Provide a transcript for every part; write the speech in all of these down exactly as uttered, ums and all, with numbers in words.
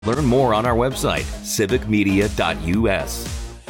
Learn more on our website, civic media dot u s.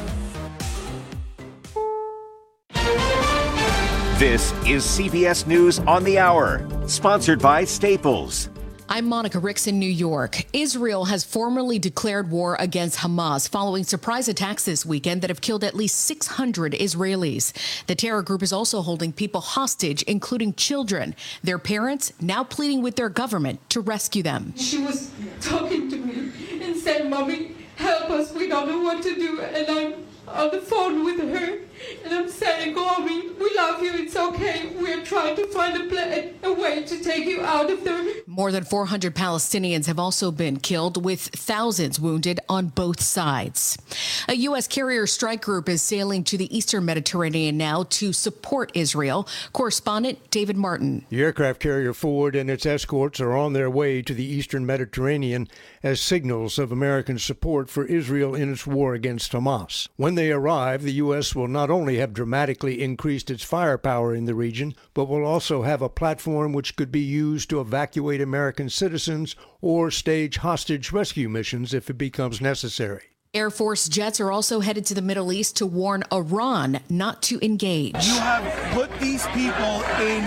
This is C B S News on the Hour, sponsored by Staples. I'm Monica Ricks in New York. Israel has formally declared war against Hamas following surprise attacks this weekend that have killed at least six hundred Israelis. The terror group is also holding people hostage, including children. Their parents now pleading with their government to rescue them. She was talking to me and said, "Mommy, help us. We don't know what to do." And I'm on the phone with her. And I'm saying, "Gomi, we love you. It's okay. We're trying to find a, plan, a way to take you out of there." More than four hundred Palestinians have also been killed, with thousands wounded on both sides. A U S carrier strike group is sailing to the eastern Mediterranean now to support Israel. Correspondent David Martin. The aircraft carrier Ford and its escorts are on their way to the eastern Mediterranean as signals of American support for Israel in its war against Hamas. When they arrive, the U S will not only have dramatically increased its firepower in the region, but will also have a platform which could be used to evacuate American citizens or stage hostage rescue missions if it becomes necessary. Air Force jets are also headed to the Middle East to warn Iran not to engage. You have put these people in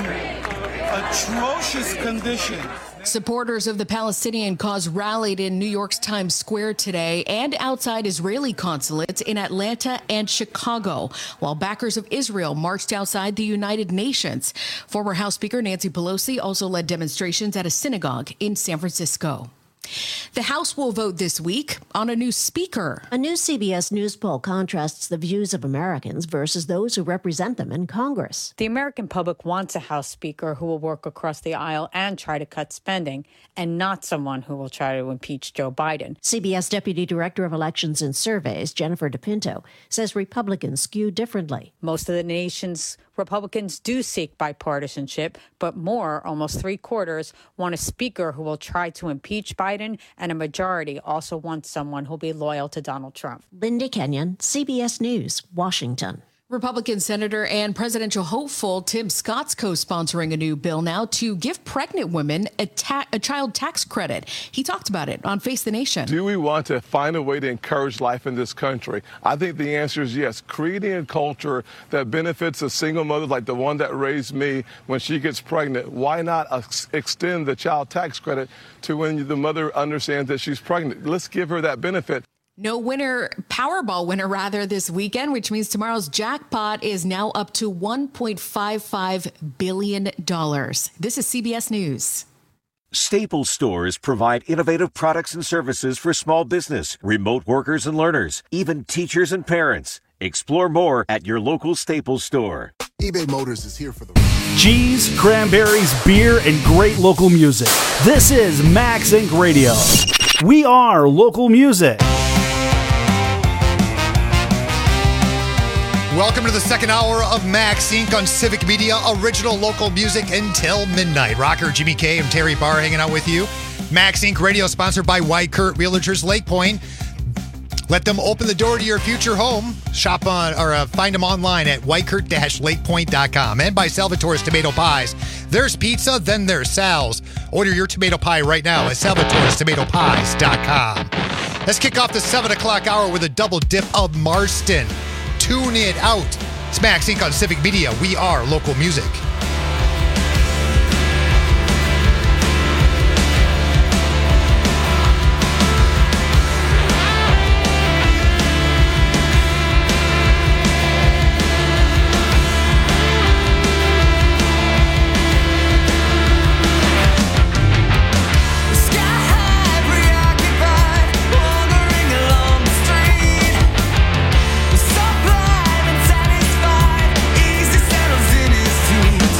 atrocious conditions. Supporters of the Palestinian cause rallied in New York's Times Square today and outside Israeli consulates in Atlanta and Chicago, while backers of Israel marched outside the United Nations. Former House Speaker Nancy Pelosi also led demonstrations at a synagogue in San Francisco. The House will vote this week on a new speaker. A new C B S News poll contrasts the views of Americans versus those who represent them in Congress. The American public wants a House Speaker who will work across the aisle and try to cut spending, and not someone who will try to impeach Joe Biden. C B S Deputy Director of Elections and Surveys, Jennifer DePinto, says Republicans skew differently. Most of the nation's Republicans do seek bipartisanship, but more, almost three quarters, want a speaker who will try to impeach Biden, and a majority also want someone who'll be loyal to Donald Trump. Linda Kenyon, C B S News, Washington. Republican Senator and presidential hopeful Tim Scott's co-sponsoring a new bill now to give pregnant women a, ta- a child tax credit. He talked about it on Face the Nation. Do we want to find a way to encourage life in this country? I think the answer is yes. Creating a culture that benefits a single mother like the one that raised me when she gets pregnant. Why not ex- extend the child tax credit to when the mother understands that she's pregnant? Let's give her that benefit. No winner, Powerball winner rather, this weekend, which means tomorrow's jackpot is now up to one point five five billion dollars. This is C B S News. Staples stores provide innovative products and services for small business, remote workers and learners, even teachers and parents. Explore more at your local Staples store. eBay Motors is here for the cheese, cranberries, beer, and great local music. This is Max Incorporated. Radio. We are local music. Welcome to the second hour of Max Incorporated on Civic Media, original local music until midnight. Rocker Jimmy K and Terry Barr hanging out with you. Max Incorporated Radio, sponsored by White Kurt Realtors Lake Point. Let them open the door to your future home. Shop on or uh, find them online at white kurt dash lake point dot com. And by Salvatore's Tomato Pies. There's pizza, then there's Sal's. Order your tomato pie right now at salvatores tomato pies dot com. Let's kick off the seven o'clock hour with a double dip of Marston. Tune it out. It's Max Incorporated on Civic Media. We are local music. Easy settles in his teeth.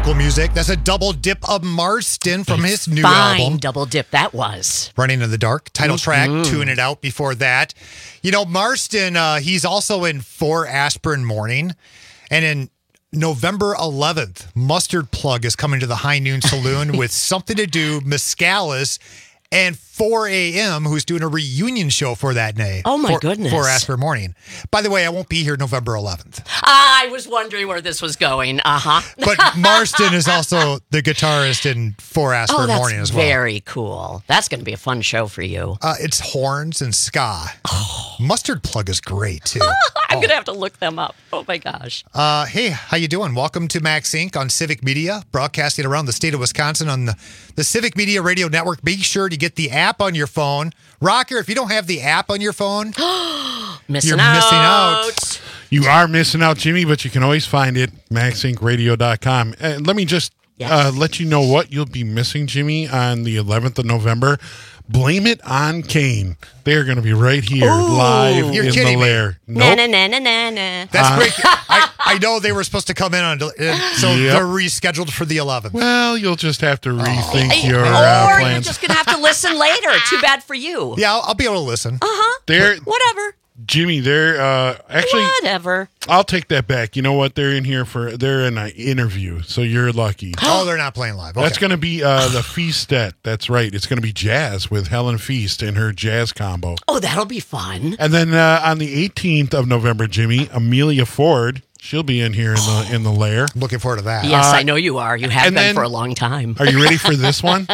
local music. That's a double dip of Marston from his new Fine album. double dip that was. Running in the Dark. Title track, Mm-hmm. Tune It Out before that. You know, Marston, uh, he's also in For Aspirin Morning. And in November eleventh, Mustard Plug is coming to the High Noon Saloon with Something to Do, Mescalis, and four a.m., who's doing a reunion show for that day. Oh, my for, goodness. For Aspirin Morning. By the way, I won't be here November eleventh. I was wondering where this was going. Uh-huh. But Marston is also the guitarist in For Aspirin Oh, that's Morning as well. very cool. That's going to be a fun show for you. Uh, it's horns and ska. Oh. Mustard Plug is great, too. I'm going to have to look them up. Oh, my gosh. Uh, hey, how you doing? Welcome to Max Incorporated on Civic Media, broadcasting around the state of Wisconsin on the, the Civic Media Radio Network. Be sure to get the app on your phone. Rocker, if you don't have the app on your phone, missing you're out. missing out. You are missing out, Jimmy, but you can always find it, max inc radio dot com. Uh, let me just Yes. uh, let you know what you'll be missing, Jimmy, on the eleventh of November. Blame It on Kane. They're going to be right here Ooh. live You're in the kidding me. lair. Na Nope. na na na na na. That's Uh, great. I, I know they were supposed to come in on, uh, so Yep. they're rescheduled for the eleventh. Well, you'll just have to rethink Hey, your or uh, you're plans. just going to have to listen later. Too bad for you. Yeah, I'll, I'll be able to listen. Uh-huh. They're, Whatever. Jimmy, they're uh, actually. Whatever. I'll take that back. You know what? They're in here for. They're in an interview, so you're lucky. Oh, they're not playing live. Okay. That's going to be uh, the Feastet. That's right. It's going to be jazz with Helen Feast and her jazz combo. Oh, that'll be fun. And then uh, on the eighteenth of November, Jimmy, Amelia Ford, she'll be in here in the in the lair. Looking forward to that. Yes, Uh, I know you are. You have and been then- for a long time. Are you ready for this one?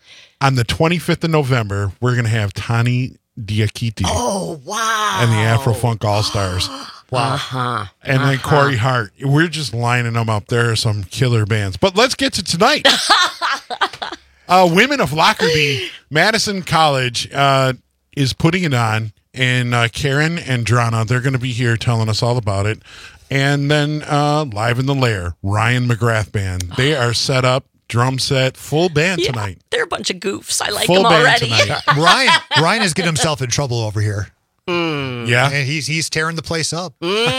On the twenty-fifth of November, we're going to have Tani Diakite Oh, wow. and the Afro Funk All Stars. Wow. Uh-huh. And then Uh-huh. Corey Hart. We're just lining them up. There are some killer bands. But let's get to tonight. uh, Women of Lockerbie, Madison College uh, is putting it on. And uh, Karen and Drana, they're going to be here telling us all about it. And then uh, live in the lair, Ryan McGrath Band. They are set up, drum set, full band Yeah, tonight. they're a bunch of goofs. I like Full them band already. tonight. Ryan Ryan is getting himself in trouble over here. Yeah. And he's he's tearing the place up.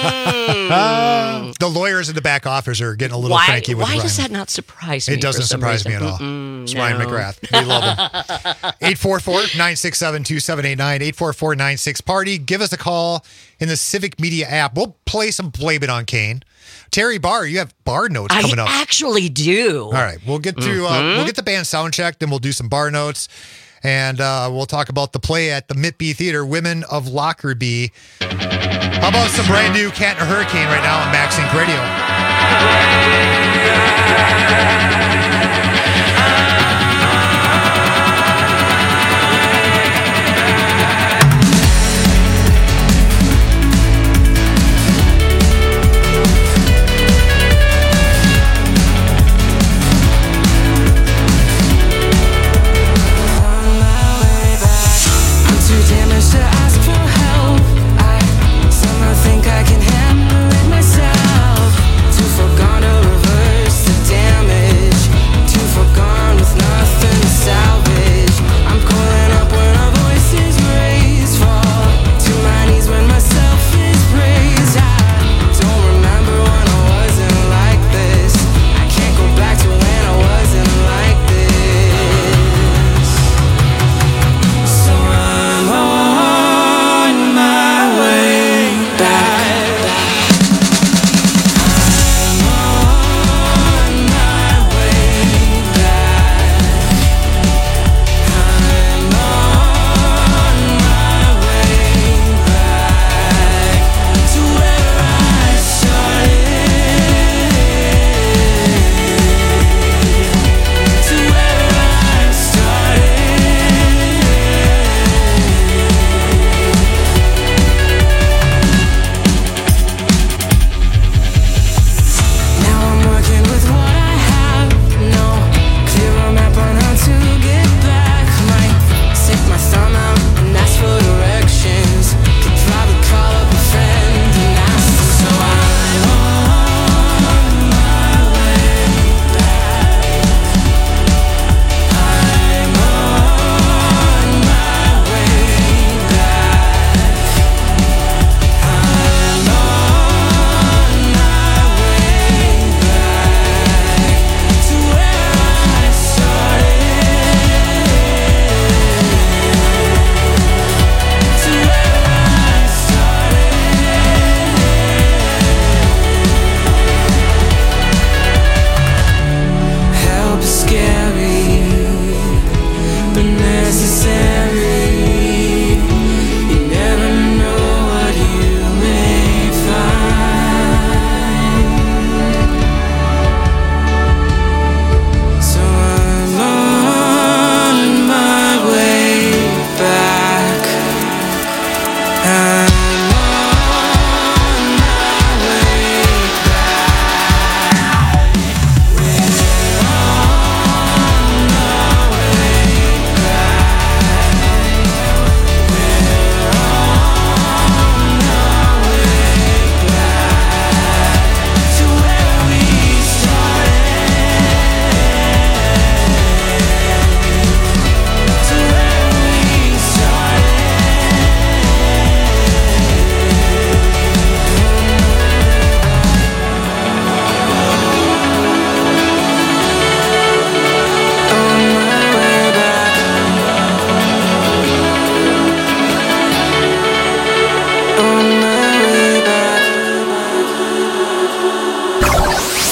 Mm. The lawyers in the back office are getting a little Why, cranky with why Ryan. does that not surprise me? It doesn't for some surprise reason? me at all. Mm-mm, It's no. Ryan McGrath. We love him. eight four four, nine six seven, two seven eight nine, eight four four, nine six party. Give us a call in the Civic Media app. We'll play some Blame It on Kane. Terry Barr, you have bar notes I coming up. actually do. All right, we'll get to uh, Mhm. we'll get the band sound check, then we'll do some bar notes, and uh, we'll talk about the play at the Mitby Theater, Women of Lockerbie. How about some brand new Cat and a Hurricane right now on Max Inc Radio? Think I can handle it myself. Too far gone to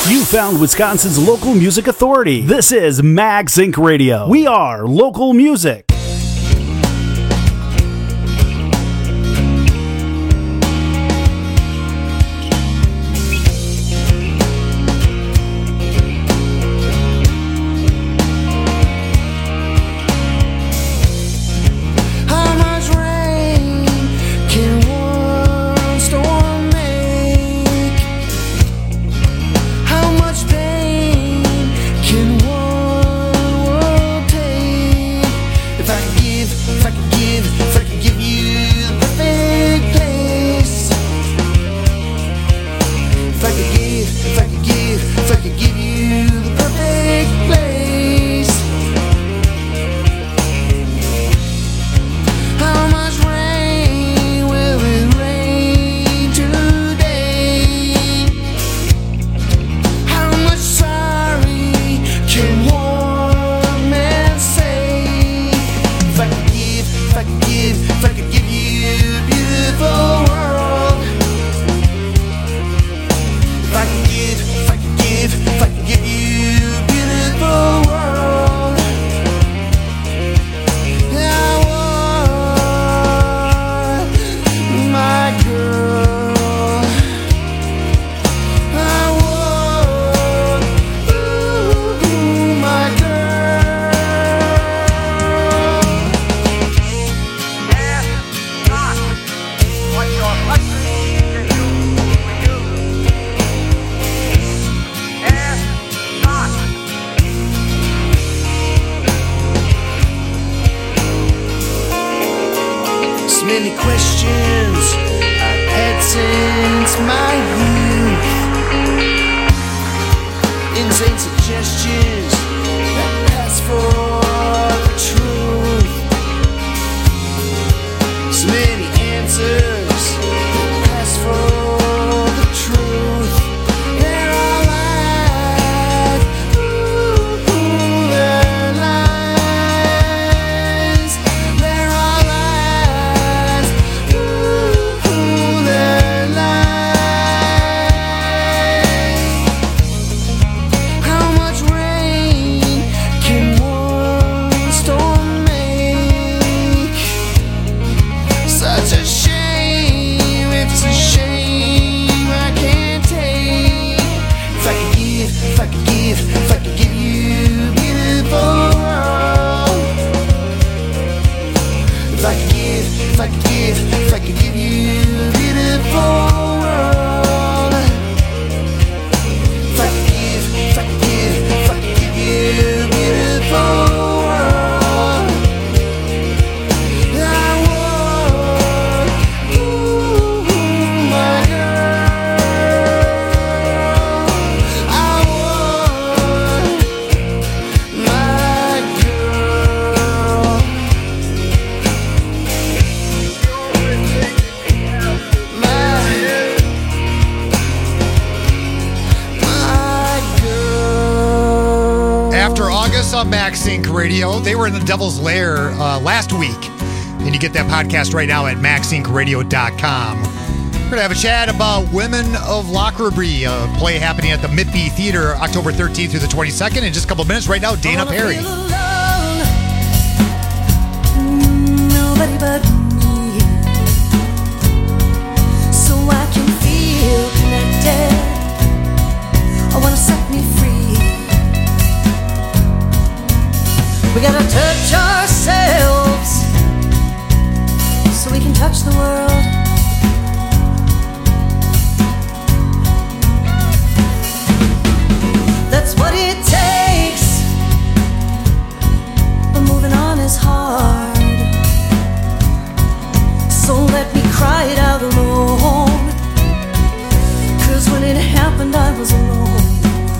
You found Wisconsin's local music authority. This is Max Inc Radio. We are local music. Max Inc Radio. They were in the Devil's Lair uh, last week, and you get that podcast right now at max inc radio dot com. We're going to have a chat about Women of Lockerbie, a play happening at the Mitby Theater October thirteenth through the twenty-second. In just a couple of minutes, right now, Dana Perry. Nobody but me, so I can feel connected. I want to set me free. We gotta touch ourselves so we can touch the world. That's what it takes, but moving on is hard. So let me cry it out alone, 'cause when it happened I was alone.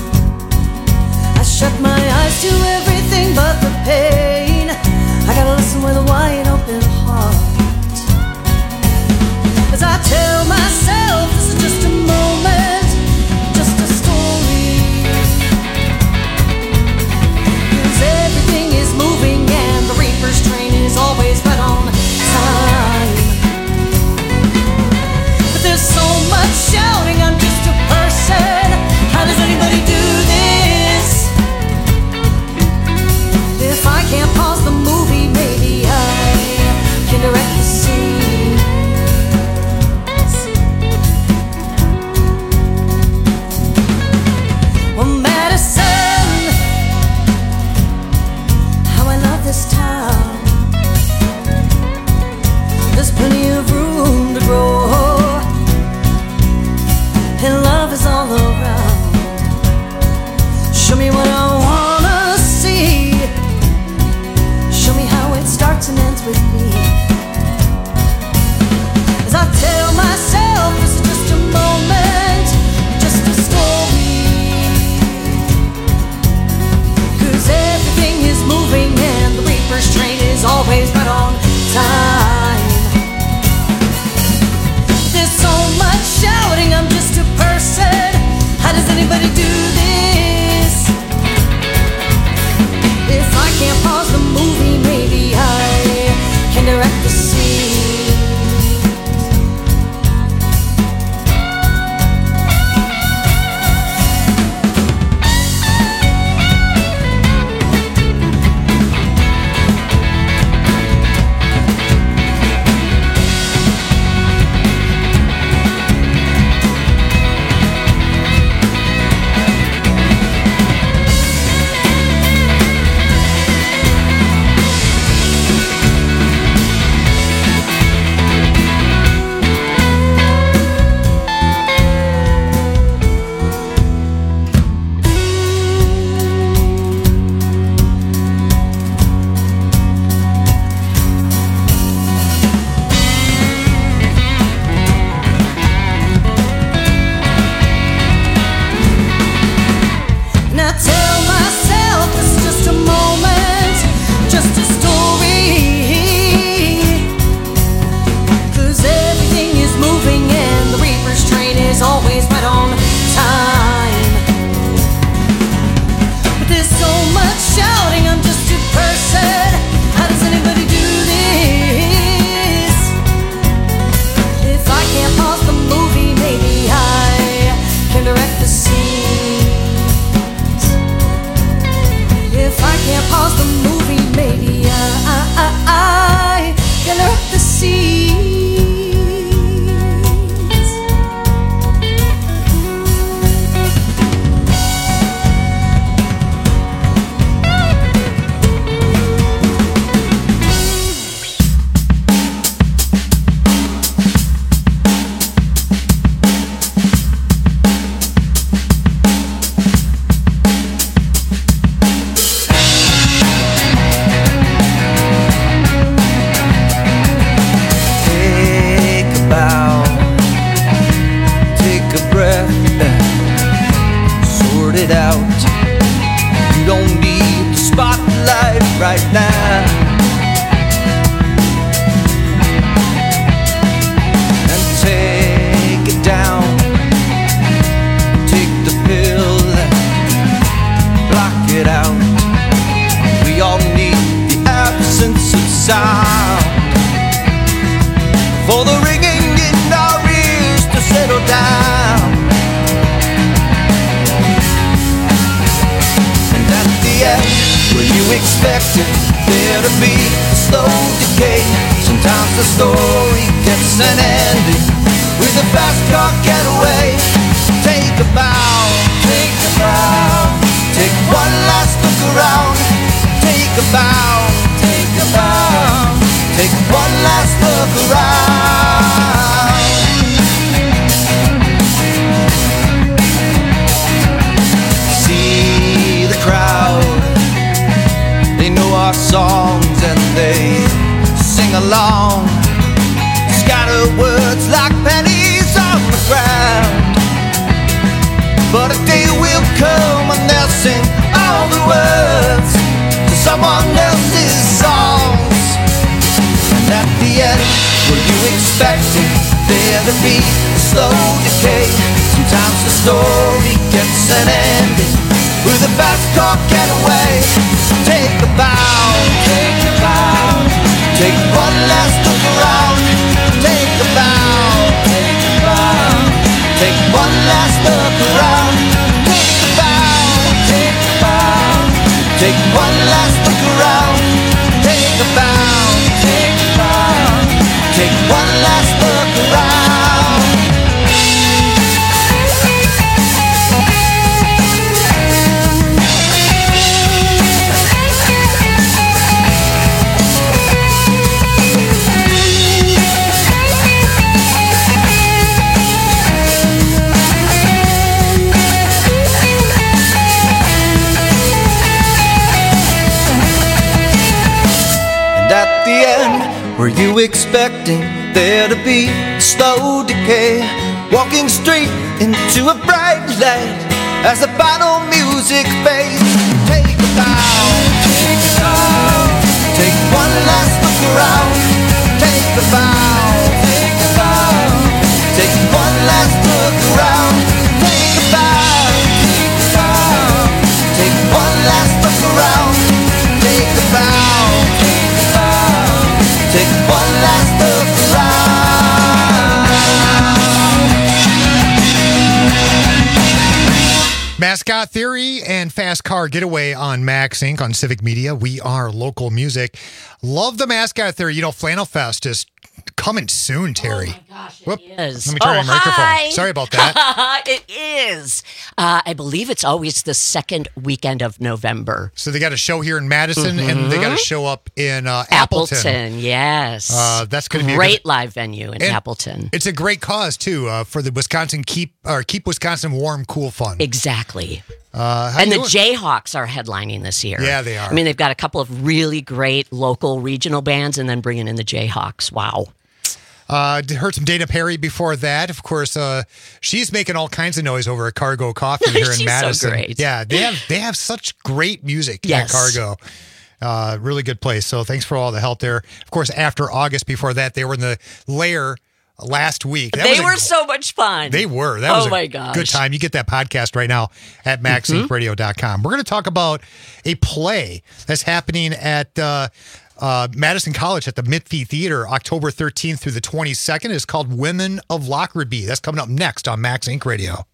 always right on time. There's so much shouting, I'm just a person. How does anybody do this? If I can't pause the movie, maybe I can direct the scene. Were you expecting there to be a slow decay? Walking straight into a bright light as the final music fades. Take a bow, take a bow, take one last look Mascot Theory and Fast Car Getaway on Max Incorporated on Civic Media. We are local music. Love the Mascot Theory. You know, Flannel Fest is coming soon, Terry. Oh, my gosh, it Whoop. is. Let me turn oh, my microphone. hi. Sorry about that. It is. Uh, I believe it's always the second weekend of November. So they got a show here in Madison, Mhm. and they got a show up in uh, Appleton. Appleton, yes. Uh, that's going to be a great good- live venue in And Appleton. It's a great cause too uh, for the Wisconsin Keep or Keep Wisconsin Warm Cool Fund. Exactly. Uh, how and you the doing? Jayhawks are headlining this year. Yeah, they are. I mean, they've got a couple of really great local regional bands, and then bringing in the Jayhawks. Wow. Uh, heard some Dana Perry before that. Of course, uh, she's making all kinds of noise over at Cargo Coffee here in She's so Madison. great. Yeah, they have they have such great music Yes. at Cargo. Uh, really good place. So thanks for all the help there. Of course, after August, before that, they were in the Lair last week. That they was a- were so much fun. They were. That oh was a my gosh. good time. You get that podcast right now at max inc radio dot com. We're going to talk about a play that's happening at uh, uh, Madison College at the Mitfee Theater October thirteenth through the twenty-second. It's called Women of Lockerbie. That's coming up next on Max Inc Radio.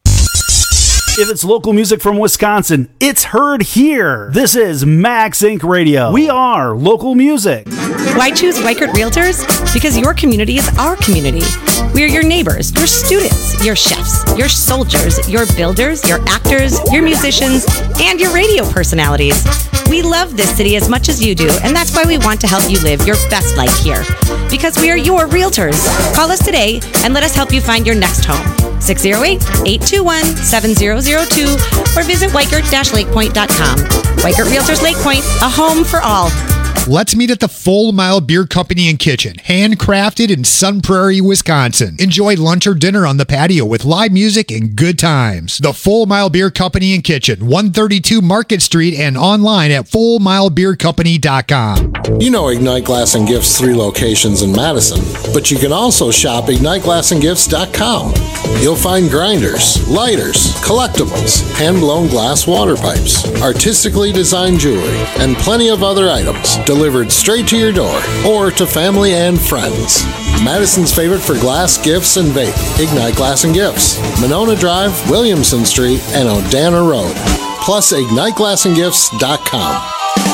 If it's local music from Wisconsin, it's heard here. This is Max Incorporated. Radio. We are local music. Why choose Weichert Realtors? Because your community is our community. We are your neighbors, your students, your chefs, your soldiers, your builders, your actors, your musicians, and your radio personalities. We love this city as much as you do, and that's why we want to help you live your best life here. Because we are your realtors. Call us today and let us help you find your next home. six oh eight, eight two one, seven oh oh two or visit weichert dash lake point dot com. Weichert Realtors Lake Point, a home for all. Let's meet at the Full Mile Beer Company and Kitchen, handcrafted in Sun Prairie, Wisconsin. Enjoy lunch or dinner on the patio with live music and good times. The Full Mile Beer Company and Kitchen, one thirty-two Market Street and online at full mile beer company dot com. You know Ignite Glass and Gifts' three locations in Madison, but you can also shop ignite glass and gifts dot com. You'll find grinders, lighters, collectibles, hand-blown glass water pipes, artistically designed jewelry, and plenty of other items delivered straight to your door or to family and friends. Madison's favorite for glass, gifts, and vape, Ignite Glass and Gifts, Monona Drive, Williamson Street, and Odana Road. Plus ignite glass and gifts dot com.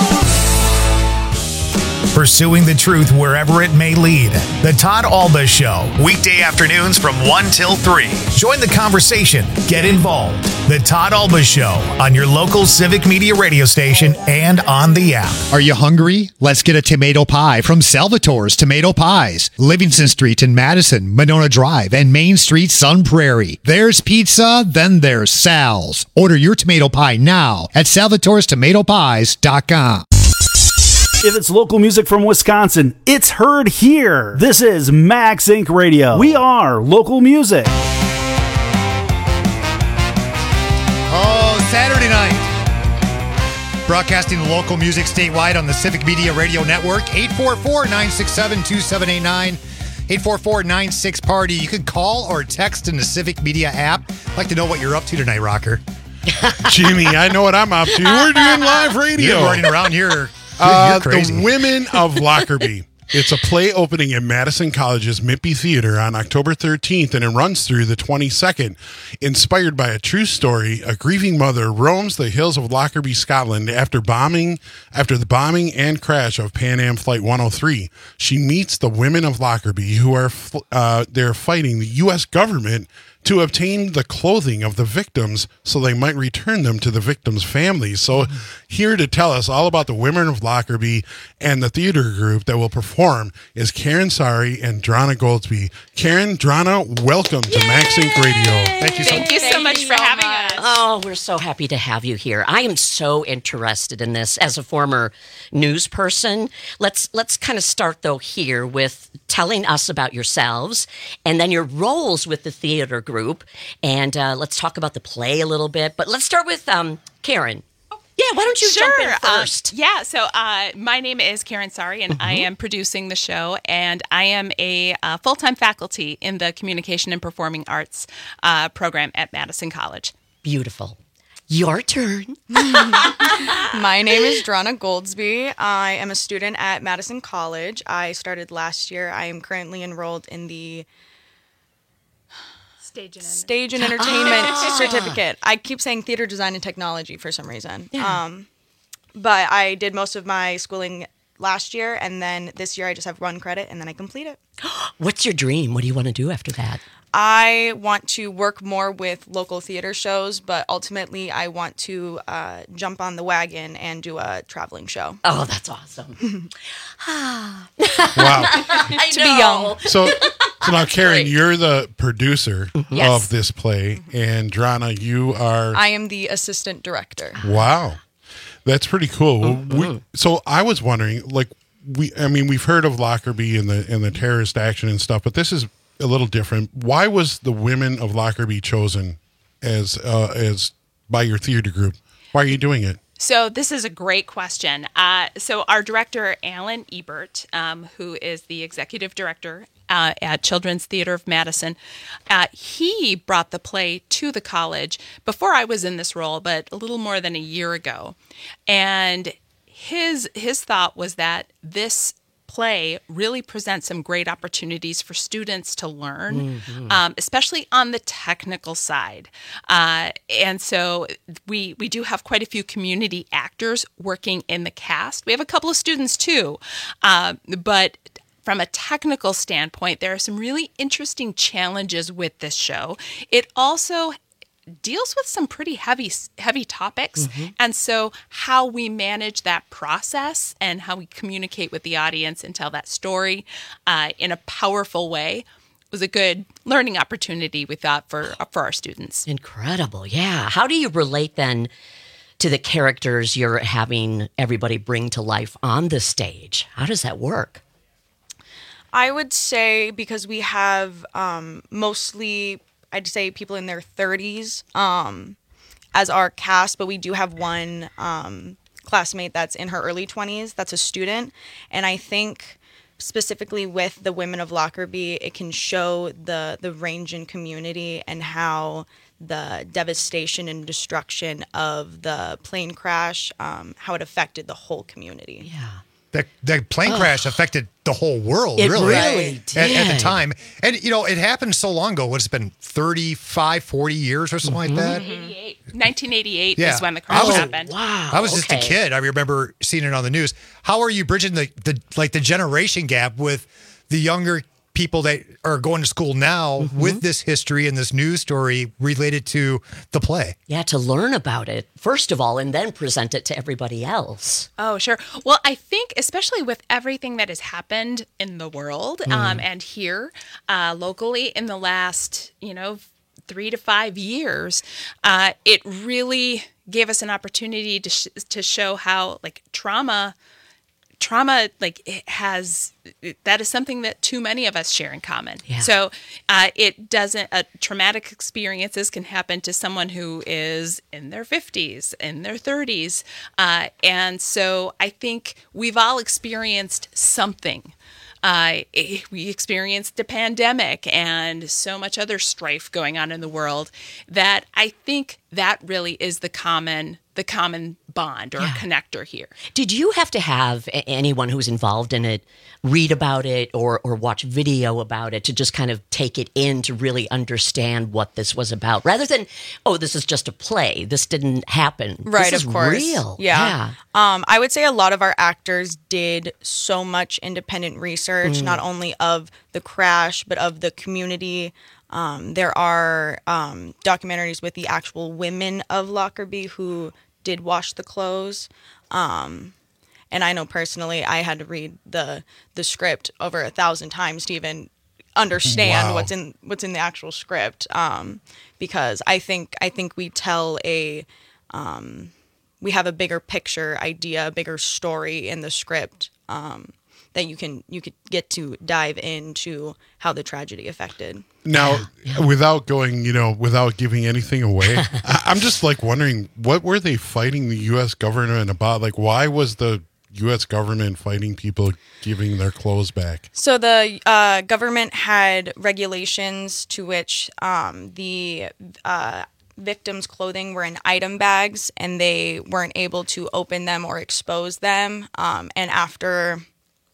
Pursuing the truth wherever it may lead. The Todd Alba Show, weekday afternoons from one till three. Join the conversation. Get involved. The Todd Alba Show on your local Civic Media radio station and on the app. Are you hungry? Let's get a tomato pie from Salvatore's Tomato Pies. Livingston Street in Madison, Monona Drive, and Main Street, Sun Prairie. There's pizza, then there's Sal's. Order your tomato pie now at salvatores tomato pies dot com. If it's local music from Wisconsin, it's heard here. This is Max Incorporated. Radio. We are local music. Oh, Saturday night. Broadcasting local music statewide on the Civic Media Radio Network. eight four four, nine six seven, two seven eight nine. eight four four, nine six, party. You can call or text in the Civic Media app. I'd like to know what you're up to tonight, Rocker. Jimmy, I know what I'm up to. We're doing live radio. You're running around here. You're, Uh, you're crazy. The Women of Lockerbie. It's a play opening at Madison College's Mitfee Theater on October thirteenth, and it runs through the twenty-second. Inspired by a true story, a grieving mother roams the hills of Lockerbie, Scotland after bombing, after the bombing and crash of Pan Am Flight one oh three. She meets the women of Lockerbie, who are uh, they're fighting the U S government to obtain the clothing of the victims so they might return them to the victims' families. So here to tell us all about the Women of Lockerbie and the theater group that will perform is Karen Sari and Drana Goldsby. Karen, Drana, welcome to Max Inc Radio. Thank you so Thank you so much for having us. Oh, we're so happy to have you here. I am so interested in this as a former news person. Let's let's kind of start though here with telling us about yourselves and then your roles with the theater group. And uh, let's talk about the play a little bit. But let's start with um, Karen. Yeah, why don't you Sure. jump in first? Uh, yeah, so uh, my name is Karen Sari, and I am producing the show, and I am a uh, full-time faculty in the Communication and Performing Arts uh, program at Madison College. Beautiful. Your turn. My name is Drana Goldsby. I am a student at Madison College. I started last year. I am currently enrolled in the Stage and stage and entertainment Ah. certificate. I keep saying theater design and technology for some reason. Yeah. Um, but I did most of my schooling last year, and then this year I just have one credit, and then I complete it. What's your dream? What do you want to do after that? I want to work more with local theater shows, but ultimately I want to uh, jump on the wagon and do a traveling show. Oh, that's awesome. Wow. I To be young. So, so now, Karen, you're the producer Yes. of this play, and Drana, you are. I am the assistant director. Wow, that's pretty cool. We, so I was wondering, like, we, I mean, we've heard of Lockerbie and the and the terrorist action and stuff, but this is a little different. Why was the Women of Lockerbie chosen as uh, as by your theater group? Why are you doing it? So this is a great question. Uh, so our director, Alan Ebert, um, who is the executive director uh, at Children's Theater of Madison, uh, he brought the play to the college before I was in this role, but a little more than a year ago. And his his thought was that this play really presents some great opportunities for students to learn, Mhm. um, especially on the technical side. Uh, and so we we do have quite a few community actors working in the cast. We have a couple of students too, uh, but from a technical standpoint, there are some really interesting challenges with this show. It also deals with some pretty heavy heavy topics, Mhm. and so how we manage that process and how we communicate with the audience and tell that story uh, in a powerful way was a good learning opportunity, we thought, for for our students. Incredible, yeah. How do you relate then to the characters you're having everybody bring to life on the stage? How does that work? I would say because we have um, mostly, I'd say people in their thirties um, as our cast, but we do have one um, classmate that's in her early twenties. That's a student. And I think specifically with the Women of Lockerbie, it can show the, the range in community and how the devastation and destruction of the plane crash, um, how it affected the whole community. Yeah. That that plane Ugh. crash affected the whole world, It really. really At, at the did. time. And, you know, it happened so long ago. What's it been, thirty-five, forty years or something like that? eighty-eight nineteen eighty-eight Yeah. is when the I crash was- happened. I was just a kid. I remember seeing it on the news. How are you bridging the, the like the generation gap with the younger people that are going to school now Mm-hmm. with this history and this news story related to the play? Yeah, to learn about it, first of all, and then present it to everybody else. Oh, sure. Well, I think especially with everything that has happened in the world um, Mm. and here uh, locally in the last, you know, three to five years, uh, it really gave us an opportunity to sh- to show how like trauma. Trauma, like it has, that is something that too many of us share in common. Yeah. So uh, it doesn't, uh, traumatic experiences can happen to someone who is in their fifties, in their thirties. Uh, and so I think we've all experienced something. Uh, eh, we experienced a pandemic and so much other strife going on in the world that I think that really is the common the common bond or Yeah. connector here. Did you have to have a- anyone who's involved in it read about it or, or watch video about it to just kind of take it in to really understand what this was about? Rather than, oh, this is just a play. This didn't happen. Right, this of is course. real. Yeah. Um, I would say a lot of our actors did so much independent research, Mm. not only of the crash, but of the community. Um, there are um, documentaries with the actual women of Lockerbie who did wash the clothes. Um, and I know personally I had to read the the script over a thousand times to even understand Wow. what's in what's in the actual script. Um, because I think I think we tell a um, we have a bigger picture idea, a bigger story in the script um, that you can you could get to dive into how the tragedy affected. Now, without going, you know, without giving anything away, I- I'm just like wondering, what were they fighting the U S government about? Like, why was the U S government fighting people giving their clothes back? So the uh, government had regulations to which um, the uh, victims' clothing were in item bags, and they weren't able to open them or expose them. Um, and after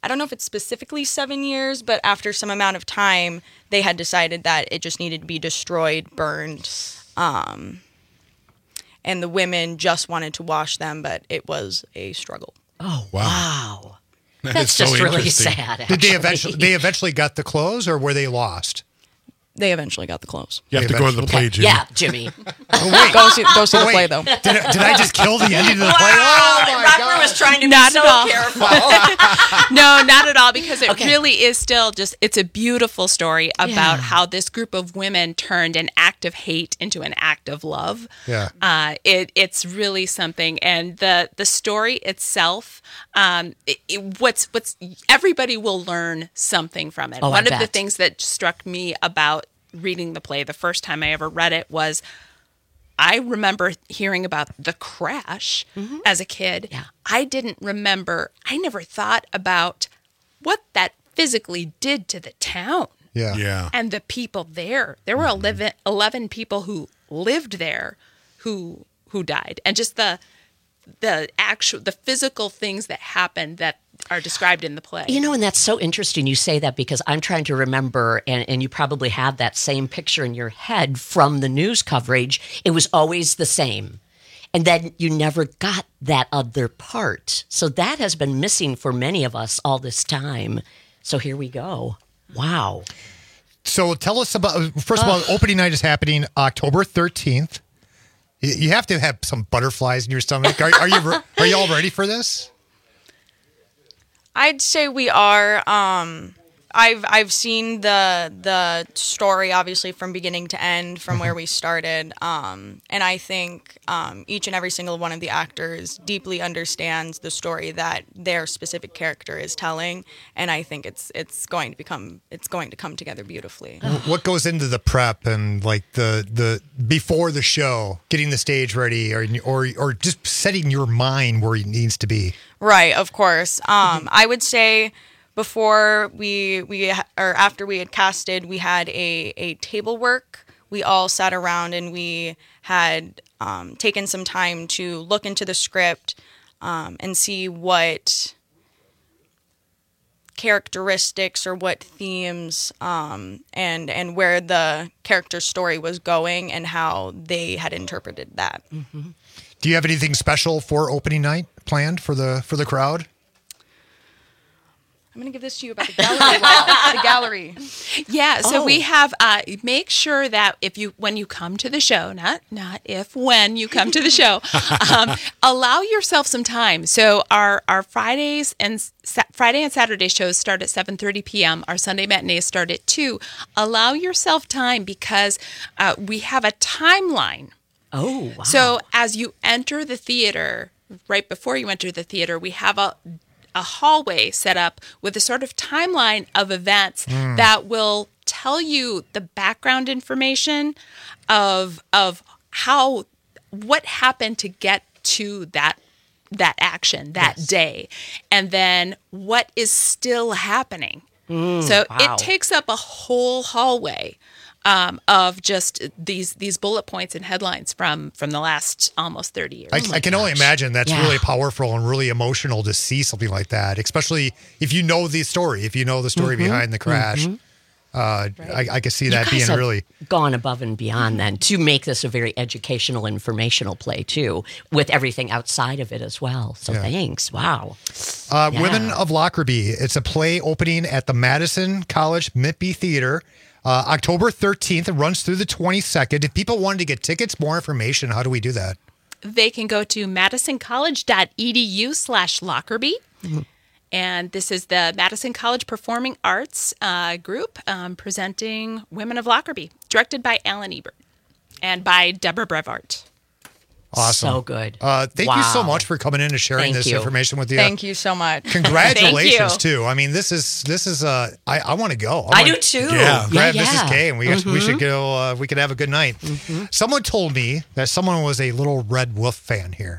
I don't know if it's specifically seven years, but after some amount of time, they had decided that it just needed to be destroyed, burned. Um, and the women just wanted to wash them, but it was a struggle. Oh, wow. wow. That That's is so just really interesting. sad, Did they actually. eventually they eventually got the clothes, or were they lost? They eventually got the clothes. You have They to go to the eventually- play, Jimmy. Yeah, Jimmy. Oh, wait. Go see, go see Oh, the wait. play, though. Did, I- did I just kill the ending of the Wow, play? Oh, my Robert God. was trying to Not be at so all. careful. No, not at all, because it Okay. really is still just, it's a beautiful story about Yeah. how this group of women turned an act of hate into an act of love. Yeah. Uh, it, it's really something. And the, the story itself, um, it, it- what's, what's, everybody will learn something from it. Oh, I One of the bet. things that struck me about reading the play the first time I ever read it was I remember hearing about the crash Mm-hmm. as a kid. Yeah. I didn't remember, I never thought about what that physically did to the town Yeah. Yeah. and the people there. There were eleven, eleven people who lived there who who died. And just the the actual the physical things that happened that are described in the play. You know, and that's so interesting you say that, because I'm trying to remember, and, and you probably have that same picture in your head from the news coverage. It was always the same. And then you never got that other part. So that has been missing for many of us all this time. So here we go. Wow. So tell us about, first of all, opening night is happening October thirteenth. You- You have to have some butterflies in your stomach. Are, are you re- are you all ready for this? I'd say we are. Um, I've I've seen the the story obviously from beginning to end, from where we started, um, and I think um, each and every single one of the actors deeply understands the story that their specific character is telling, and I think it's it's going to become it's going to come together beautifully. What goes into the prep and like the the before the show, getting the stage ready, or or or just setting your mind where it needs to be? Right, of course. Um, I would say before we we ha- or after we had casted, we had a a table work. We all sat around and we had um, taken some time to look into the script um, and see what characteristics or what themes um, and and where the character story was going and how they had interpreted that. Mm-hmm. Do you have anything special for opening night planned for the for the crowd? I'm going to give this to you about the gallery wall. The gallery. Yeah, so Oh. we have uh, make sure that if you when you come to the show, not not if when you come to the show, um, allow yourself some time. So our our Fridays and Sa- Friday and Saturday shows start at seven thirty p.m. Our Sunday matinees start at two. Allow yourself time because uh, we have a timeline. Oh, wow. So as you enter the theater, right before you enter the theater, we have a a hallway set up with a sort of timeline of events Mm. that will tell you the background information of of how what happened to get to that that action that day, and then what is still happening. Mm, so wow. it takes up a whole hallway um, of just these these bullet points and headlines from from the last almost thirty years. I, I can only imagine that's Yeah. really powerful and really emotional to see something like that, especially if you know the story, if you know the story Mhm, behind the crash. mhm. Uh, I, I can see You that guys being have really. gone above and beyond then to make this a very educational, informational play too, with everything outside of it as well. So Yeah. thanks. Wow. Uh, Yeah. Women of Lockerbie. It's a play opening at the Madison College Mippy Theater. Uh, October thirteenth. It runs through the twenty-second. If people wanted to get tickets, more information, how do we do that? They can go to madisoncollege.edu slash Lockerbie. And this is the Madison College Performing Arts uh, group um, presenting Women of Lockerbie, directed by Alan Ebert and by Deborah Brevart. Awesome. So good. Uh, thank you so Wow. much for coming in and sharing Thank this you. information with you. Thank you so much. Congratulations Thank you. too. I mean, this is this is uh I, I want to go. I wanna- do too. Yeah, Yeah, grab yeah. Missus K and we we Mhm. should go. Uh, we could have a good night. Someone told me that someone was a Little Red Wolf fan here.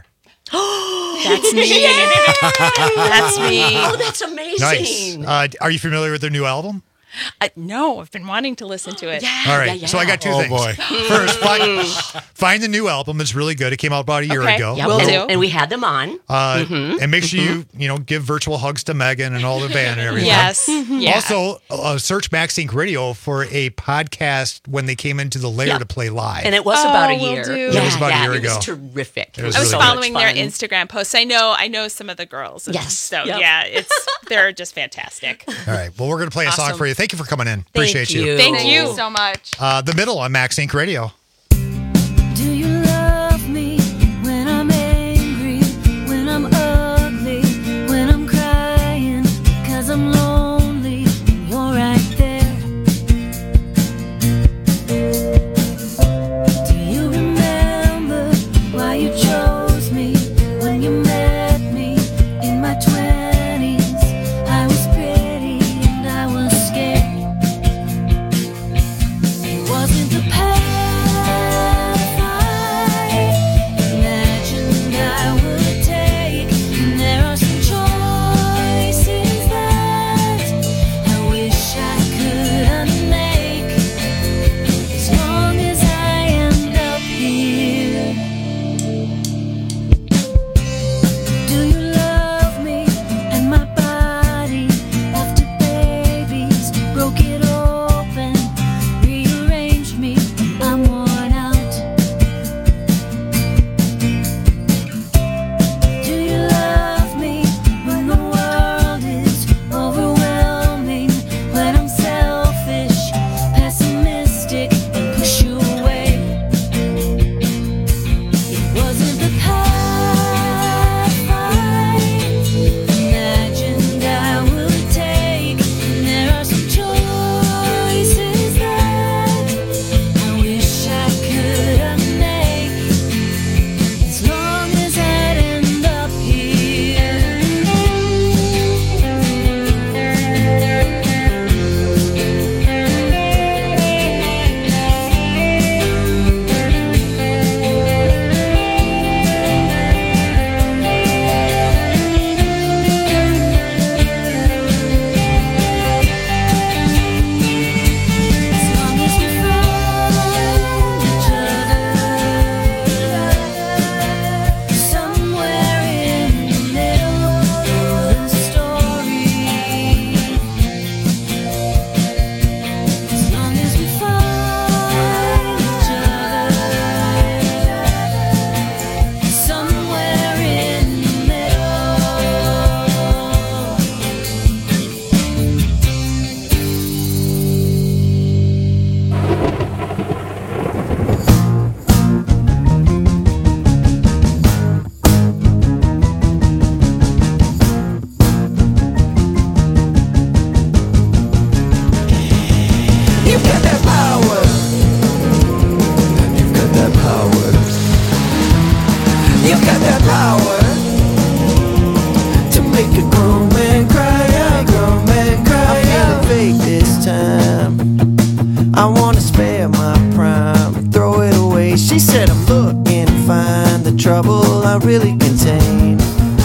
That's me. That's me. Oh, that's amazing. Nice. Uh, are you familiar with their new album? Uh, no, I've been wanting to listen to it. Yeah, All right, yeah, yeah. so I got two Oh, things. boy. First, find, find the new album. It's really good. It came out about a year Okay. ago. Yeah, Will and, do. and we had them on. Uh, Mhm. And make sure you, you know, give virtual hugs to Megan and all the band and everything. Yes. Yeah. Also, uh, search Max Inc Radio for a podcast when they came into the lair Yeah. to play live. And it was Oh, about a will year. do. It was about a yeah, year it was ago. terrific. It was I was really good. following their fun. Instagram posts. I know, I know some of the girls. and Yes. So Yep. yeah, it's they're just fantastic. All right. Well, we're going to play a song Awesome. for you. Thank you for coming in. Appreciate you. Thank Thank you you so much. Uh, the middle on Max Inc Radio. Do you love me when I'm angry, when I'm ugly, when I'm crying, 'cause I'm lonely and you're right there? Do you remember why you chose me when you met me in my twenties? I was pretty and I was scared. It wasn't the path I imagined I would take, and there are some choices that I wish I could unmake. As long as I end up here. Do you love me and my body after babies broke it open, rearranged me, I'm worn out? Do you love me when the world is overwhelming, when I'm selfish, pessimistic, and push you away? It wasn't the path I imagined I would take, and there are some choices that I wish I could unmake. As long as I'd end up As long as we find each other somewhere in the middle of the story. As long as we find each other somewhere in the You've got that power. You've got that power. You've got that power to make a grown man cry out, grown man cry out. I'm feeling fake this time. I wanna spare my prime and throw it away. She said I'm looking to find the trouble I really contain.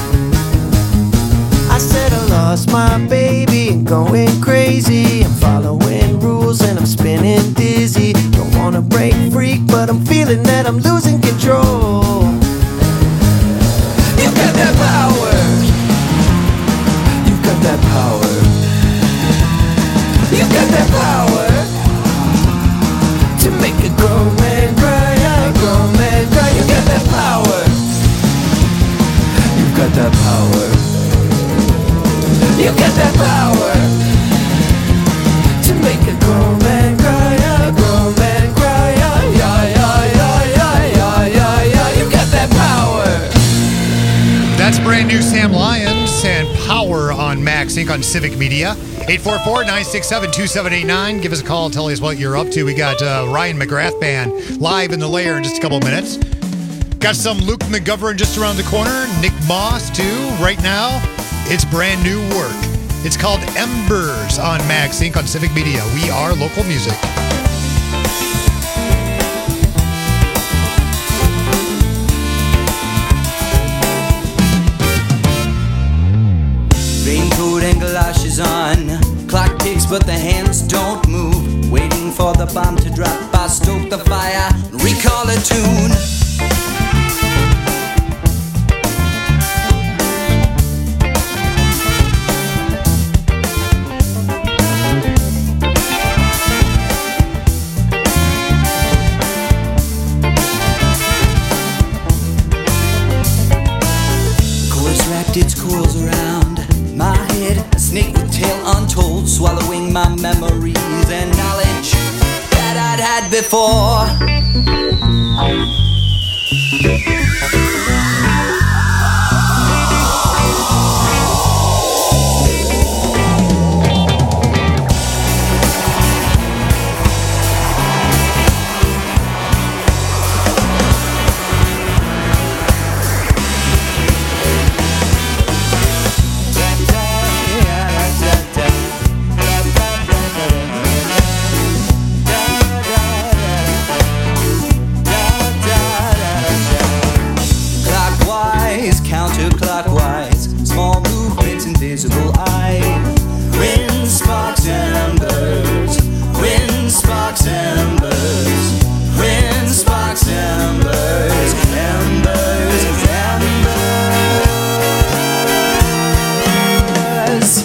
I said I lost my baby and going crazy. I'm following rules and I'm spinning dizzy. Don't wanna break freak, but I'm feeling that I'm losing control. You've got that power. You've got that power. You've got that power to make a grown man cry out, grown man cry. You got that power. You've got that power. You got that power to make a grown man cry out, grown man cry out, yeah, yeah, yeah, yeah, yeah, yeah, yeah. You got that power. That's brand new Sam Lyons and Power on Max Inc on Civic Media. eight four four, nine six seven, two seven eight nine. Give us a call. Tell us what you're up to. We got uh, Ryan McGrath Band live in the lair in just a couple of minutes. Got some Luke McGovern just around the corner. Nick Moss, too. Right now, it's brand new work. It's called Embers on Max Inc on Civic Media. We are local music. Raincoat and galoshes on, clock picks, but the hands don't move. Waiting for the bomb to drop, I stoke the fire, recall a tune. Its coils around my head, a snake with tail untold, swallowing my memories and knowledge that I'd had before. Counterclockwise, small movements, invisible eye. Wind sparks embers, wind sparks embers, wind sparks embers, embers, embers.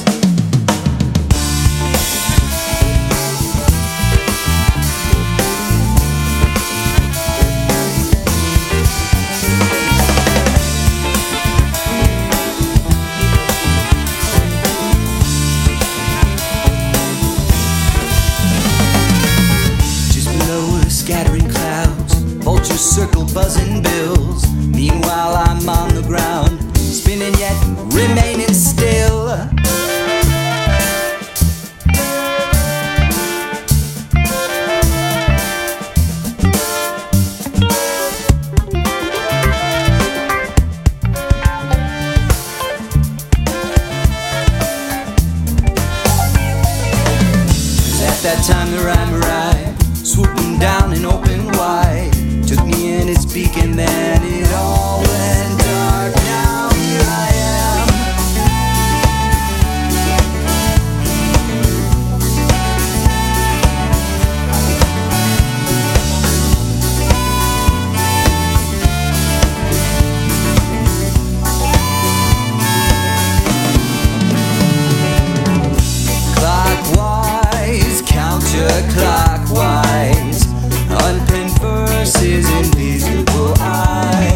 Scattering clouds, vultures circle buzzing bills. Meanwhile I'm on the ground, spinning yet remaining still. At that time the rhyme arrived, swooping down and open wide, took me in its beak and then it all went dark. Now here I am. Clockwise, counterclockwise, unpinned verses, invisible eyes.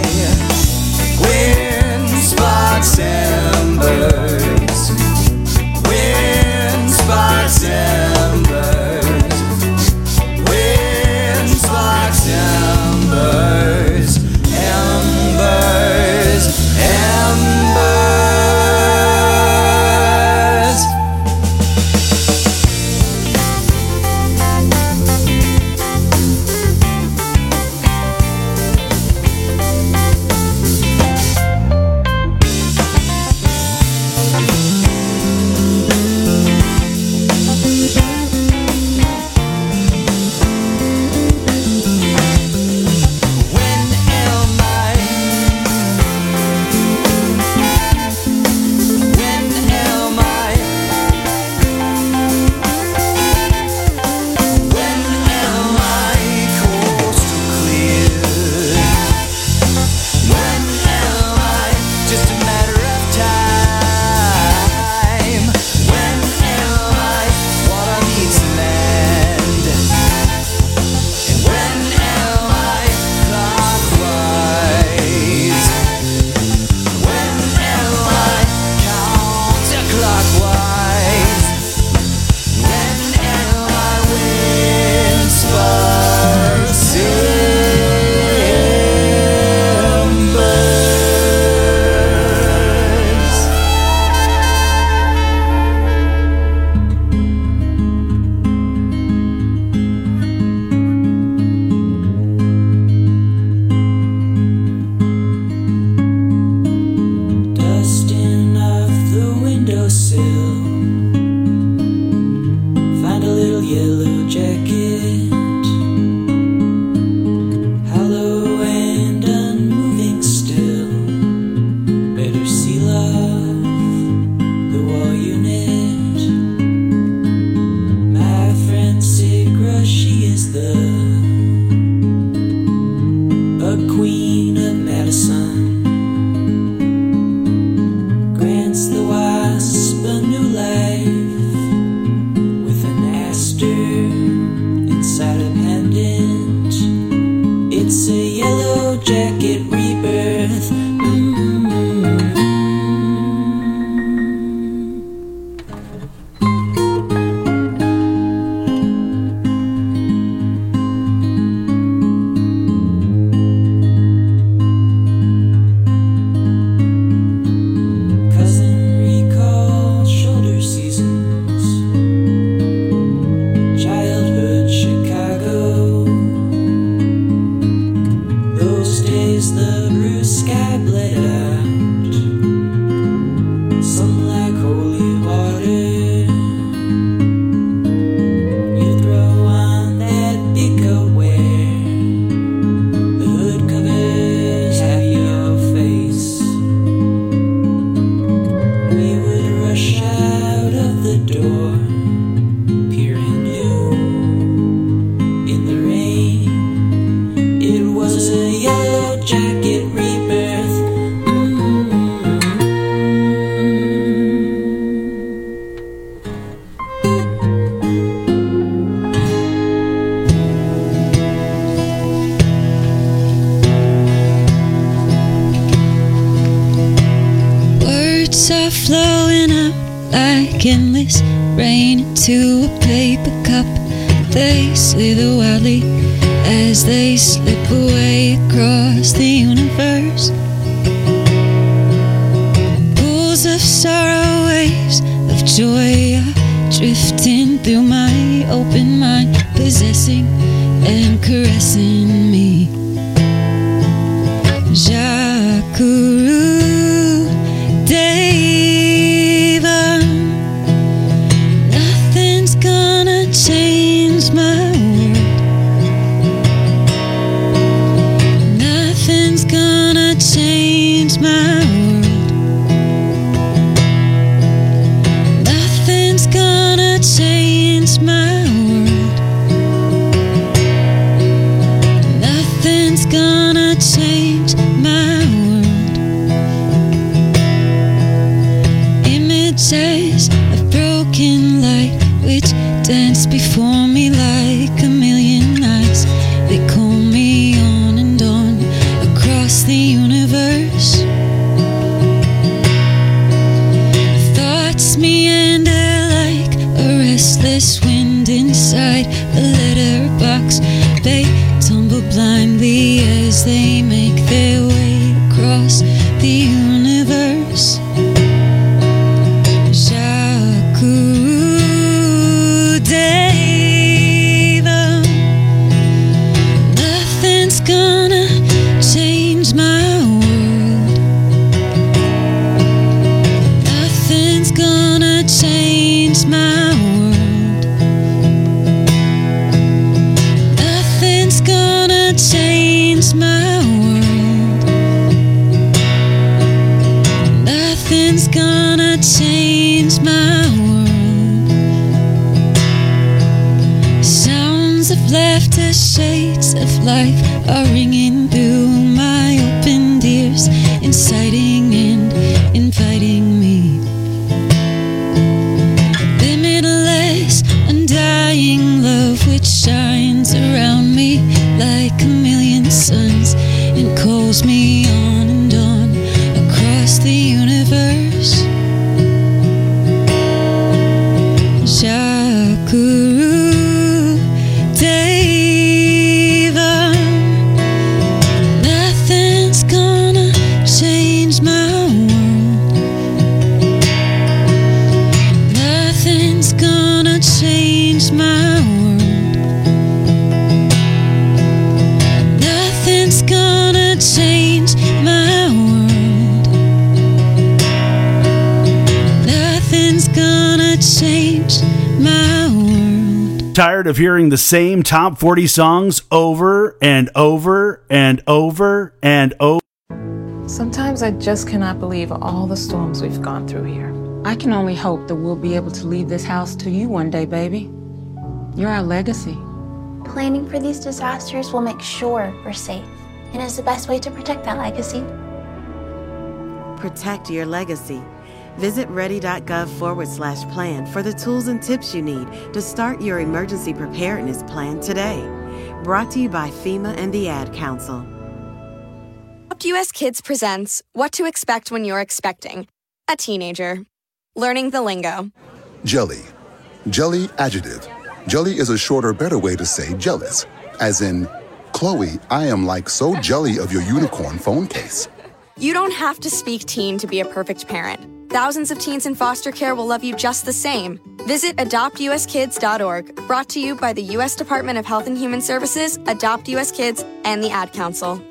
Thoughts are flowing out like endless rain into a paper cup. They slither wildly as they slip away across the universe. Pools of sorrow, waves of joy are drifting through my open mind, possessing and caressing me. Jacuru Deva, nothing's gonna change my world. Nothing's gonna change my world. Nothing's gonna change my world. Nothing's gonna change my world. Images of broken light which dance before me like a million eyes. They call me on and on across the universe. Thoughts meander like a restless wind inside a letterbox. They tumble blindly as they make their way across the universe. Jacuru Deva, nothing's gonna change my world. Nothing's gonna change my world. Nothing's gonna change my world. Nothing's gonna change my world. Sounds of laughter, shades of life are ringing through my opened ears, inciting and inviting me. Limitless, undying love which shines around me like a million suns and calls me on and on across the universe. Jacuru Deva, nothing's gonna change my world. Nothing's gonna change my world. Nothing's gonna change my world. Nothing's gonna change my world. Tired of hearing the same top forty songs over and over and over and over? Sometimes I just cannot believe all the storms we've gone through here. I can only hope that we'll be able to leave this house to you one day, baby. You're our legacy. Planning for these disasters will make sure we're safe, and is the best way to protect that legacy. Protect your legacy. Visit ready.gov forward slash plan for the tools and tips you need to start your emergency preparedness plan today. Brought to you by FEMA and the Ad Council. Adopt U S Kids presents What to Expect When You're Expecting a Teenager. Learning the lingo. Jelly. Jelly adjective. Jelly is a shorter, better way to say jealous. As in, Chloe, I am like so jelly of your unicorn phone case. You don't have to speak teen to be a perfect parent. Thousands of teens in foster care will love you just the same. Visit adopt u s kids dot org. Brought to you by the U S Department of Health and Human Services, Adopt U S Kids, and the Ad Council.